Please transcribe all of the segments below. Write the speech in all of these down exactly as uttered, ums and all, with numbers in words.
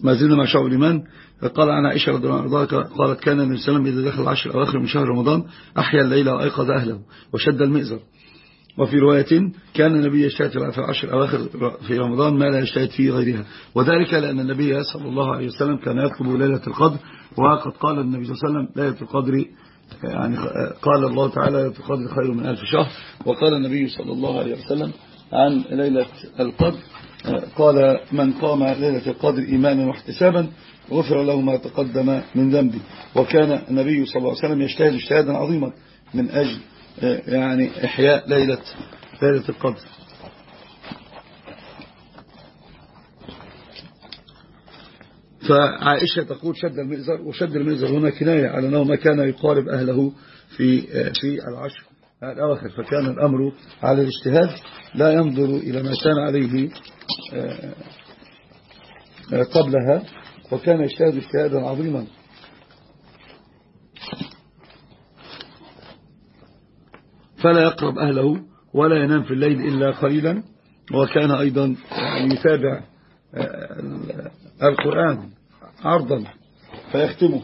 ما زلنا مع شعب الإيمان. قال عن عائشة رضي الله عنها قالت كان النبي صلى الله عليه وسلم إذا دخل العشر الأواخر من شهر رمضان أحيا الليل وأيقظ أهله وشد المئزر. وفي رواية كان النبي يجتهد في العشر الأواخر في رمضان ما لا يجتهد في غيرها، وذلك لأن النبي صلى الله عليه وسلم كان يطلب ليلة القدر، وقد قال النبي صلى الله عليه وسلم ليلة القدر يعني قال الله تعالى ليلة القدر خير من ألف شهر. وقال النبي صلى الله عليه وسلم عن ليلة القدر قال من قام ليلة القدر إيمانا واحتسابا غفر له ما تقدم من ذنبه. وكان النبي صلى الله عليه وسلم يجتهد اجتهادا عظيما من أجل يعني إحياء ليلة ليلة القدر. فعائشة تقول شد المئزر، وشد المئزر هنا كناية على أنه ما كان يقارب أهله في في العشر الأواخر، فكان الأمر على الاجتهاد لا ينظر إلى ما كان عليه قبلها، وكان يجتهد اجتهادا عظيما. فلا يقرب أهله ولا ينام في الليل إلا قليلا، وكان أيضا يتابع القرآن عرضا فيختمه.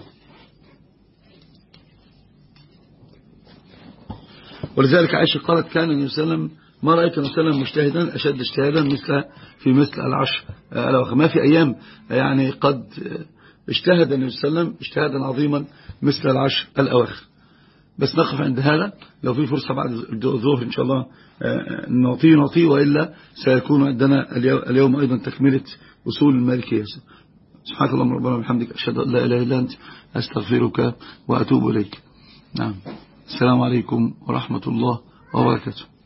ولذلك عائشة قالت كان النبي صلى الله عليه وسلم ما رأيت النبي صلى الله عليه وسلم مجتهدا أشد اجتهادا مثل في مثل العشر الأواخر. ما في أيام يعني قد اجتهد النبي صلى الله عليه وسلم اجتهادا عظيما مثل العشر الأواخر. بس نقف عند هذا، لو في فرصة بعد الظهر إن شاء الله نعطيه نعطيه، وإلا سيكون عندنا اليوم أيضا تكملة أصول المالكية. سبحانك اللهم ربنا وبحمدك أشهد أن لا إله إلا أنت أستغفرك وأتوب إليك. نعم، السلام عليكم ورحمة الله وبركاته.